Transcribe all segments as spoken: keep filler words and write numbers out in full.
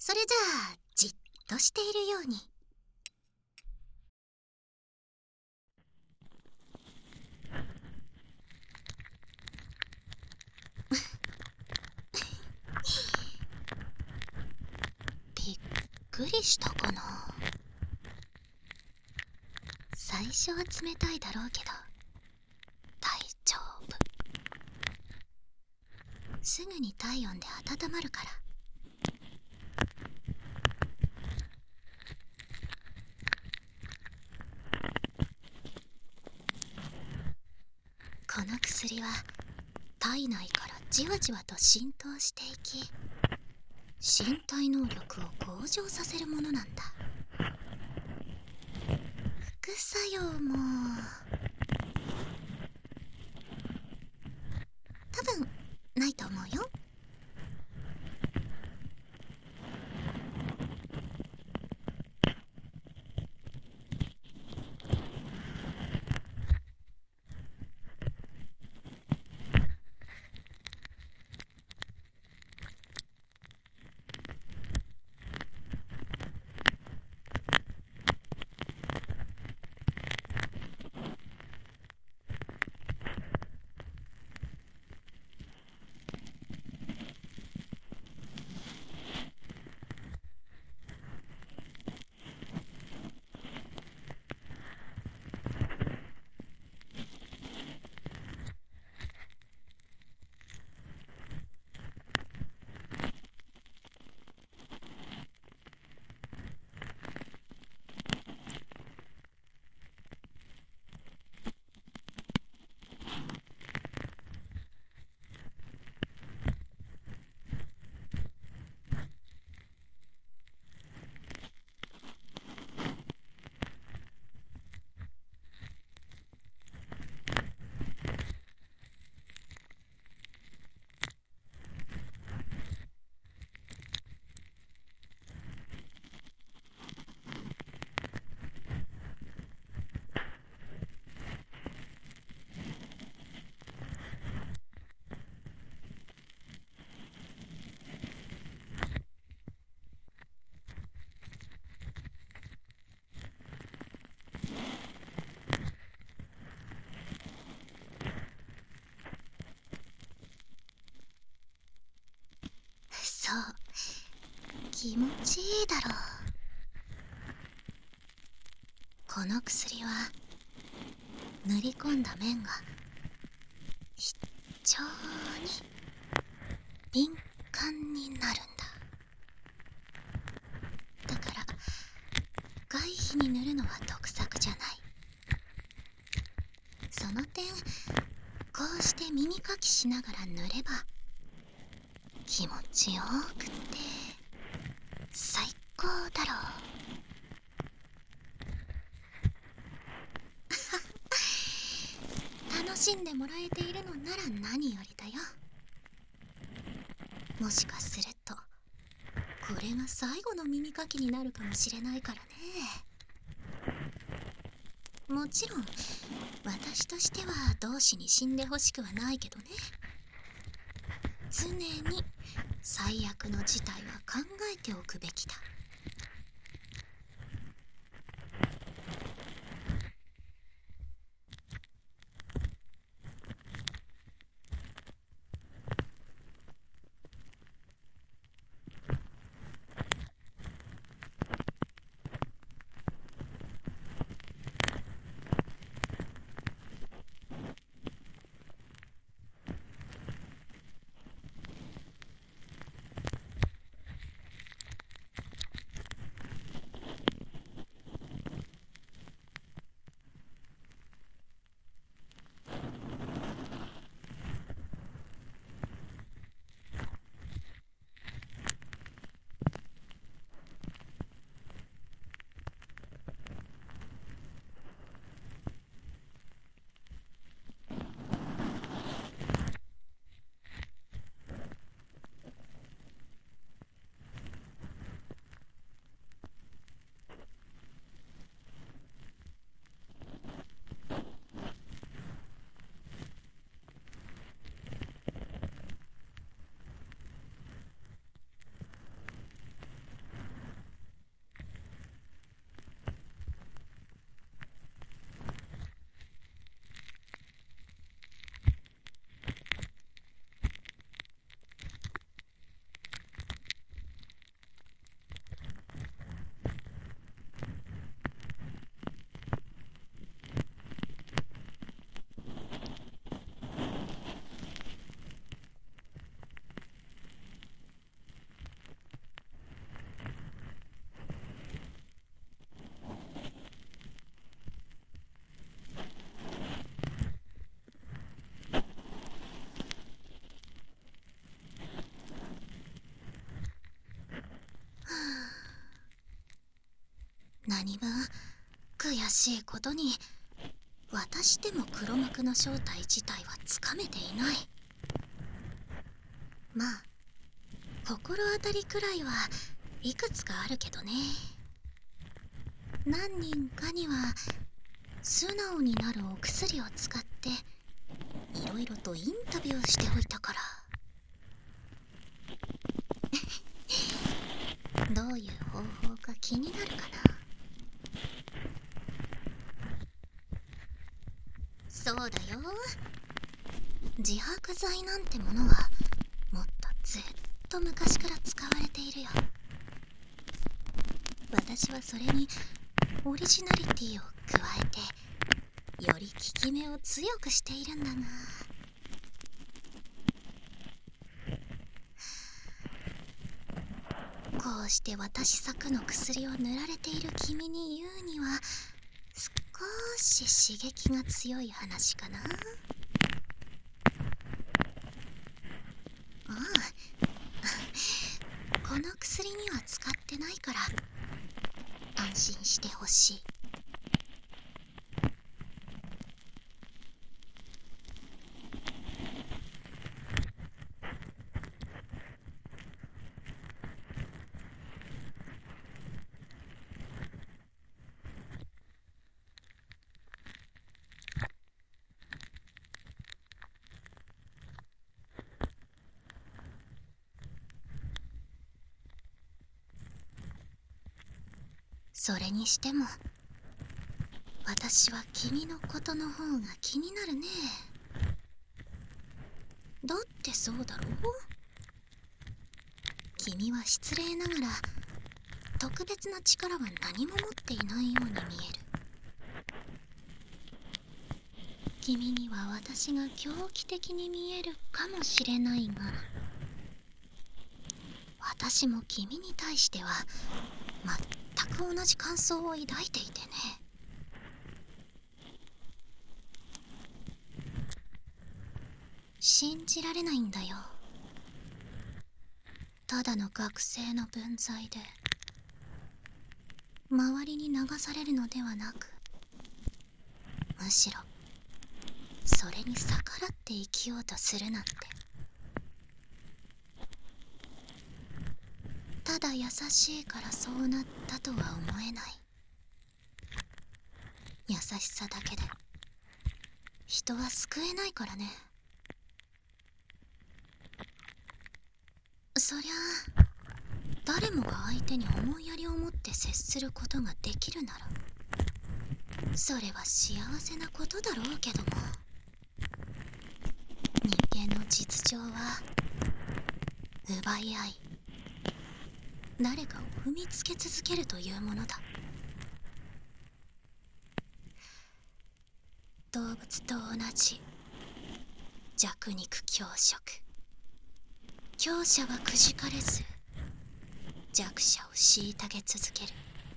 それじゃあじっとしているように。びっくりしたかな。最初は冷たいだろうけど大丈夫。すぐに体温で温まるから。この薬は体内からじわじわと浸透していき、身体能力を向上させるものなんだ。副作用も多分ないと思うよ。そう、気持ちいいだろう。この薬は塗り込んだ面が非常に敏感になるんだ。だから外皮に塗るのは得策じゃない。その点こうして耳かきしながら塗れば気持ちよくって最高だろう。楽しんでもらえているのなら何よりだよ。もしかするとこれが最後の耳かきになるかもしれないからね。もちろん私としては同志に死んでほしくはないけどね。常に最悪の事態は考えておくべきだ。 何分悔しいことに、私でも黒幕の正体自体はつかめていない。まあ心当たりくらいはいくつかあるけどね。何人かには素直になるお薬を使っていろいろとインタビューしておいたから。どういう方法か気になるかな。そうだよ、自白剤なんてものはもっとずっと昔から使われているよ。私はそれにオリジナリティを加えてより効き目を強くしているんだが、こうして私作の薬を塗られている君に言うには少し刺激が強い話かな。ああ、この薬には使ってないから安心してほしい。それにしても私は君のことの方が気になるね。だってそうだろう。君は失礼ながら特別な力は何も持っていないように見える。君には私が狂気的に見えるかもしれないが、私も君に対しては全く同じ感想を抱いていてね。信じられないんだよ。ただの学生の分際で周りに流されるのではなく、むしろそれに逆らって生きようとするなんて。ただ優しいからそうなったとは思えない。優しさだけで人は救えないからね。そりゃあ誰もが相手に思いやりを持って接することができるならそれは幸せなことだろうけども、人間の実情は奪い合い、誰かを踏みつけ続けるというものだ。動物と同じ弱肉強食。強者はくじかれず弱者を虐げ続ける。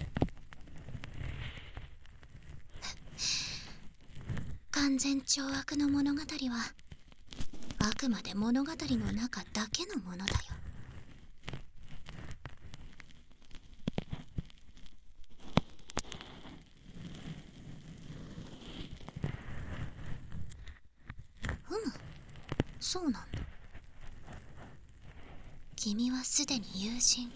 完全懲悪の物語はあくまで物語の中だけのものだよ。ふむ、そうなんだ。君はすでに友人、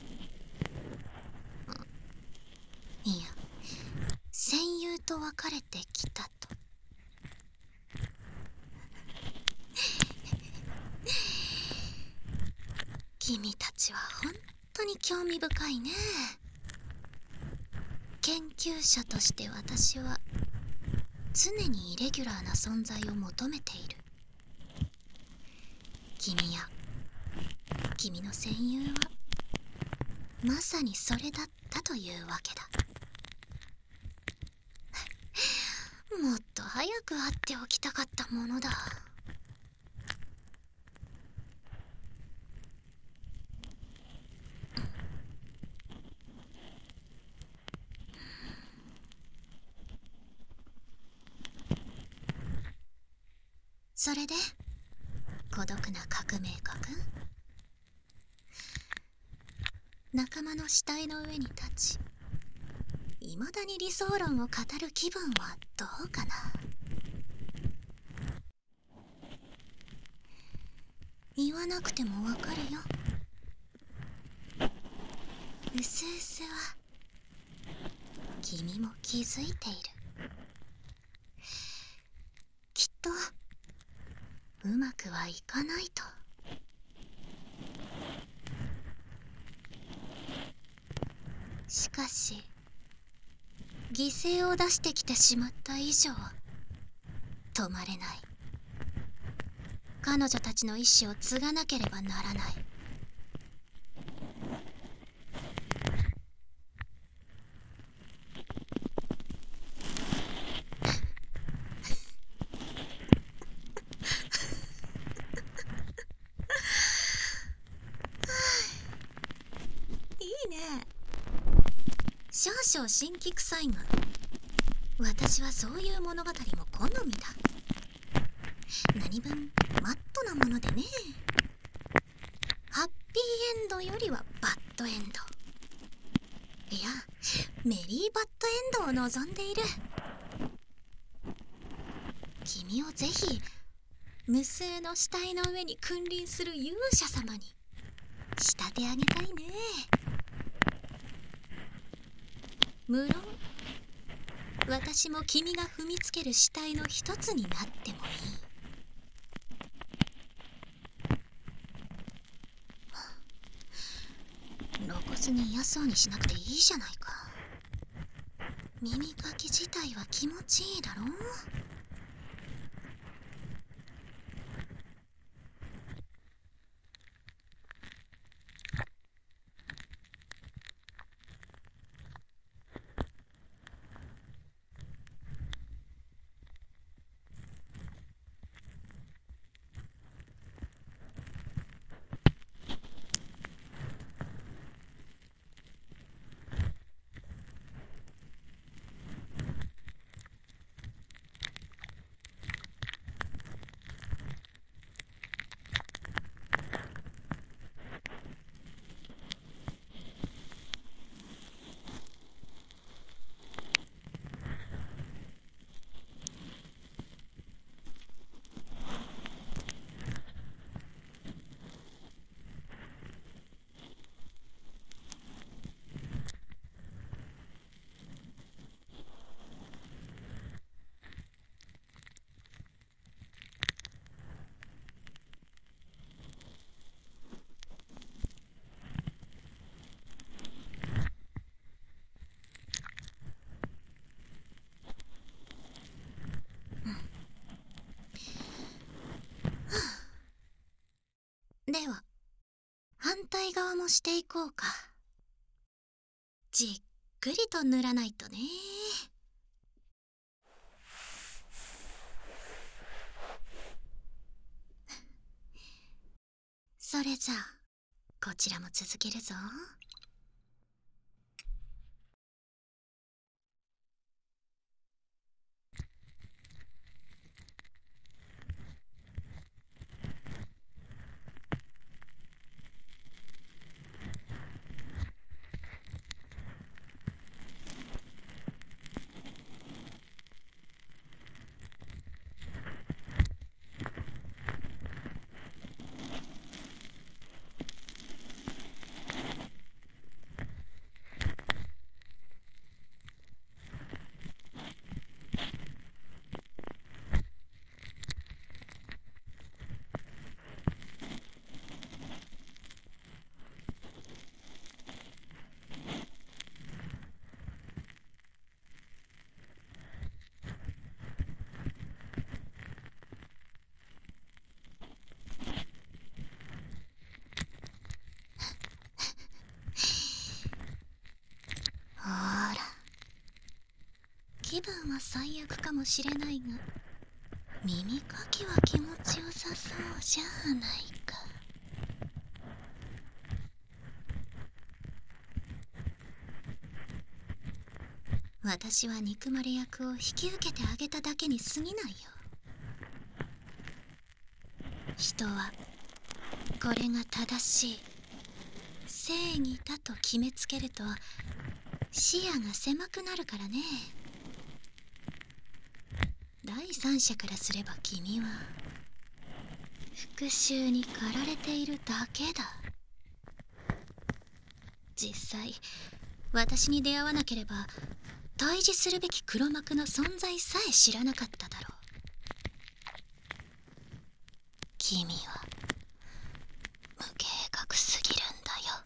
いや戦友と別れてきたと。君たちは本当に興味深いね。研究者として私は常にイレギュラーな存在を求めている。君や君の戦友はまさにそれだったというわけだ。もっと早く会っておきたかったものだ。それで孤独な革命家くん、仲間の死体の上に立ちいまだに理想論を語る気分はどうかな。言わなくてもわかるよ。うすうすは君も気づいている。きっとうまくはいかないと。しかし犠牲を出してきてしまった以上止まれない。彼女たちの意志を継がなければならない。いいね。少々辛気臭いが、私はそういう物語も好みだ。何分マットなものでね。ハッピーエンドよりはバッドエンド、いやメリーバッドエンドを望んでいる。君をぜひ無数の死体の上に君臨する勇者様に仕立て上げたいね。無論私も君が踏みつける死体の一つになってもいい。露骨に嫌そうにしなくていいじゃないか。耳かき自体は気持ちいいだろう。では反対側もしていこうか。じっくりと塗らないとね。それじゃあこちらも続けるぞ。ほら、気分は最悪かもしれないが耳かきは気持ちよさそうじゃないか。私は憎まれ役を引き受けてあげただけに過ぎないよ。人はこれが正しい正義だと決めつけると視野が狭くなるからね。第三者からすれば君は復讐に駆られているだけだ。実際私に出会わなければ対峙するべき黒幕の存在さえ知らなかっただろう。君は無計画すぎるんだよ。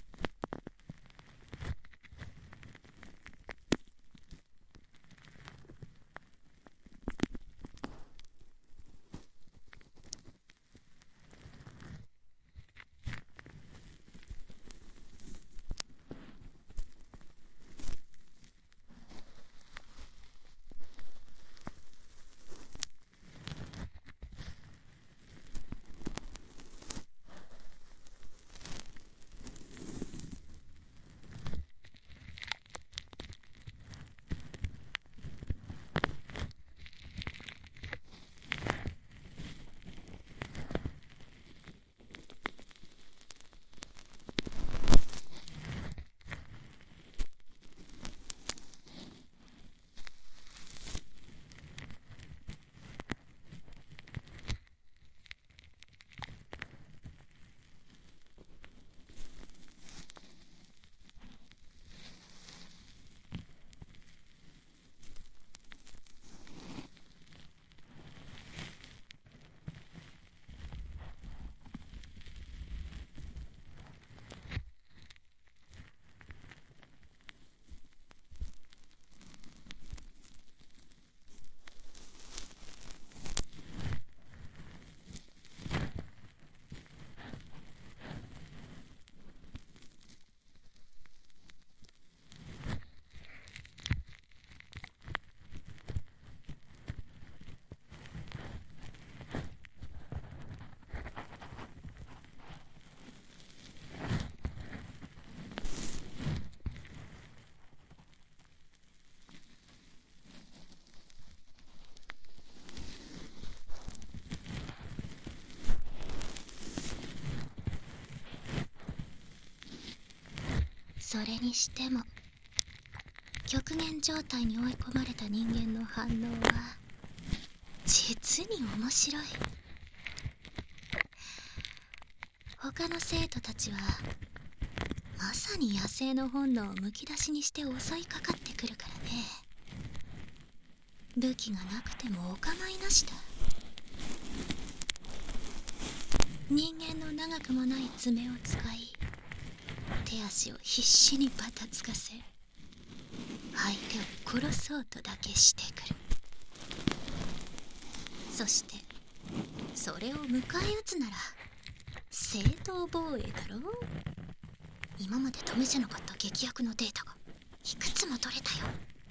それにしても極限状態に追い込まれた人間の反応は実に面白い。他の生徒たちはまさに野生の本能をむき出しにして襲いかかってくるからね。武器がなくてもお構いなしだ。人間の長くもない爪を使い手足を必死にバタつかせ相手を殺そうとだけしてくる。そしてそれを迎え撃つなら正当防衛だろう。今まで試せなかった劇薬のデータがいくつも取れたよ。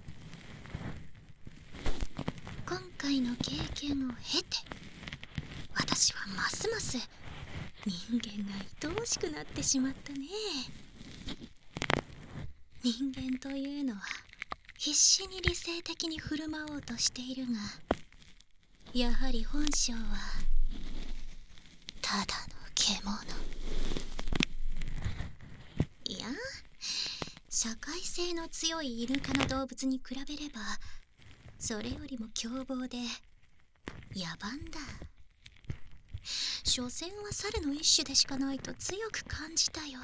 今回の経験を経て私はますます人間が愛おしくなってしまったね。人間というのは必死に理性的に振る舞おうとしているが、やはり本性はただの獣。いや、社会性の強いイルカの動物に比べればそれよりも凶暴で野蛮だ。所詮は猿の一種でしかないと強く感じたよ。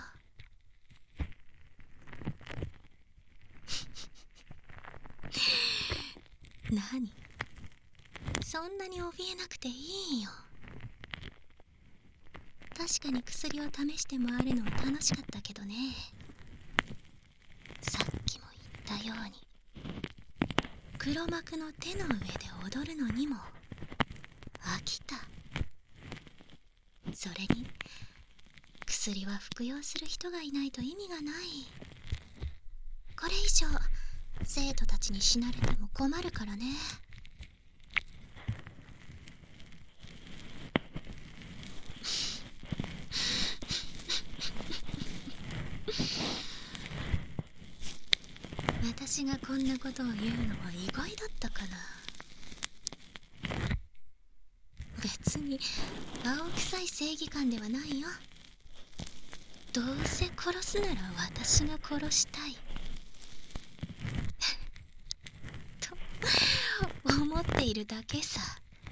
何？そんなに怯えなくていいよ。確かに薬を試して回るのは楽しかったけどね。さっきも言ったように黒幕の手の上で踊るのにも飽きた。それに薬は服用する人がいないと意味がない。これ以上生徒たちに死なれても困るからね。私がこんなことを言うのは意外だったかな。別に青臭い正義感ではないよ。どうせ殺すなら私が殺したい。 思っているだけさ。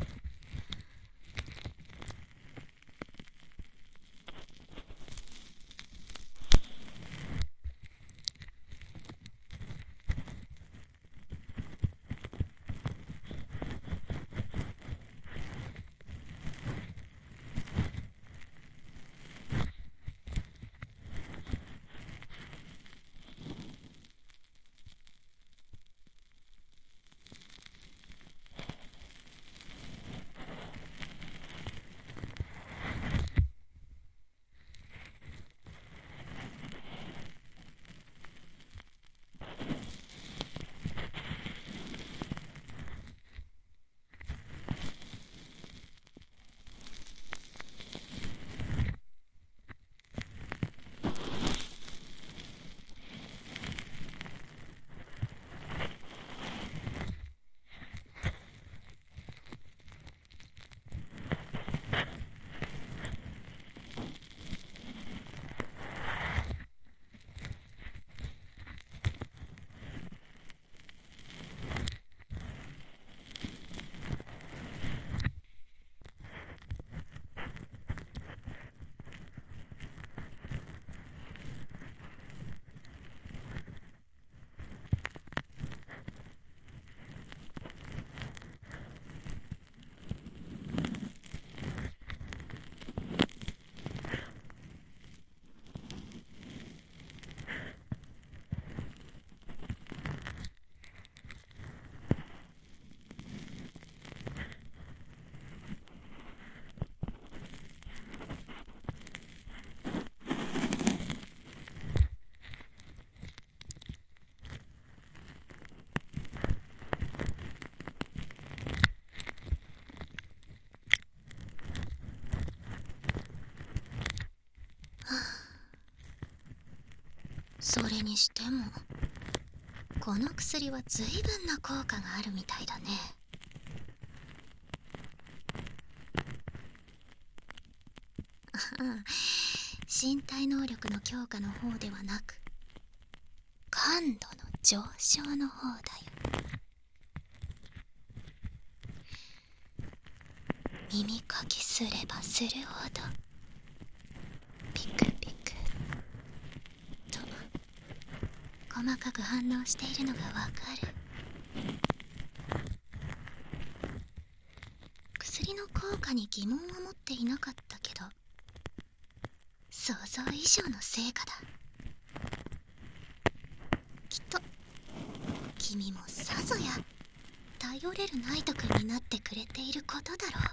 それにしてもこの薬は随分な効果があるみたいだね。身体能力の強化の方ではなく感度の上昇の方だよ。耳かきすればするほどピクピクと細かく反応しているのがわかる。薬の効果に疑問は持っていなかったけど想像以上の成果だ。きっと君もさぞや頼れるナイト君になってくれていることだろう。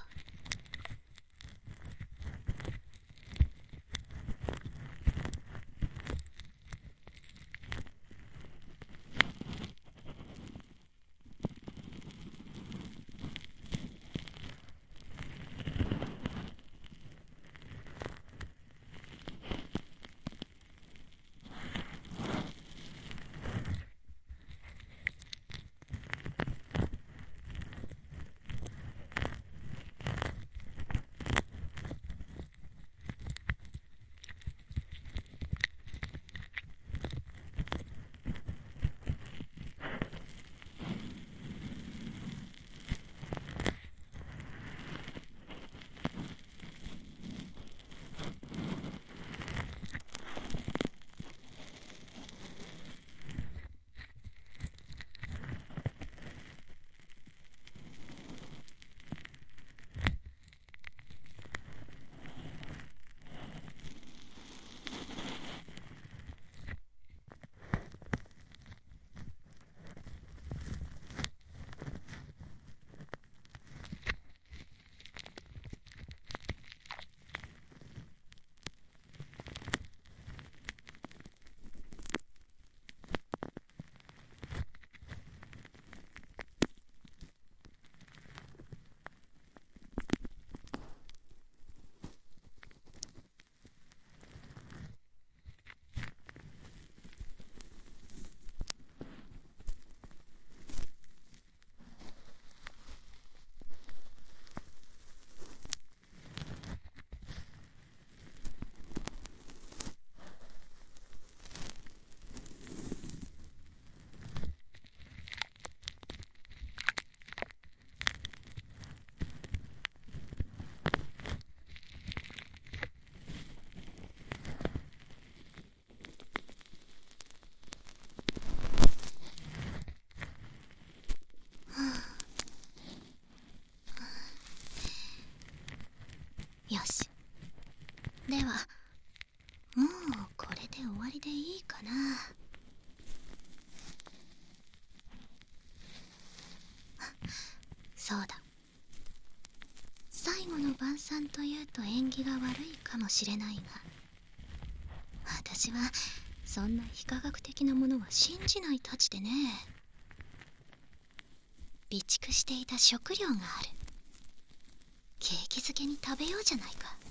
はもうこれで終わりでいいかな。そうだ、最後の晩餐というと縁起が悪いかもしれないが、私はそんな非科学的なものは信じないたちでね。備蓄していた食料がある。ケーキ漬けに食べようじゃないか。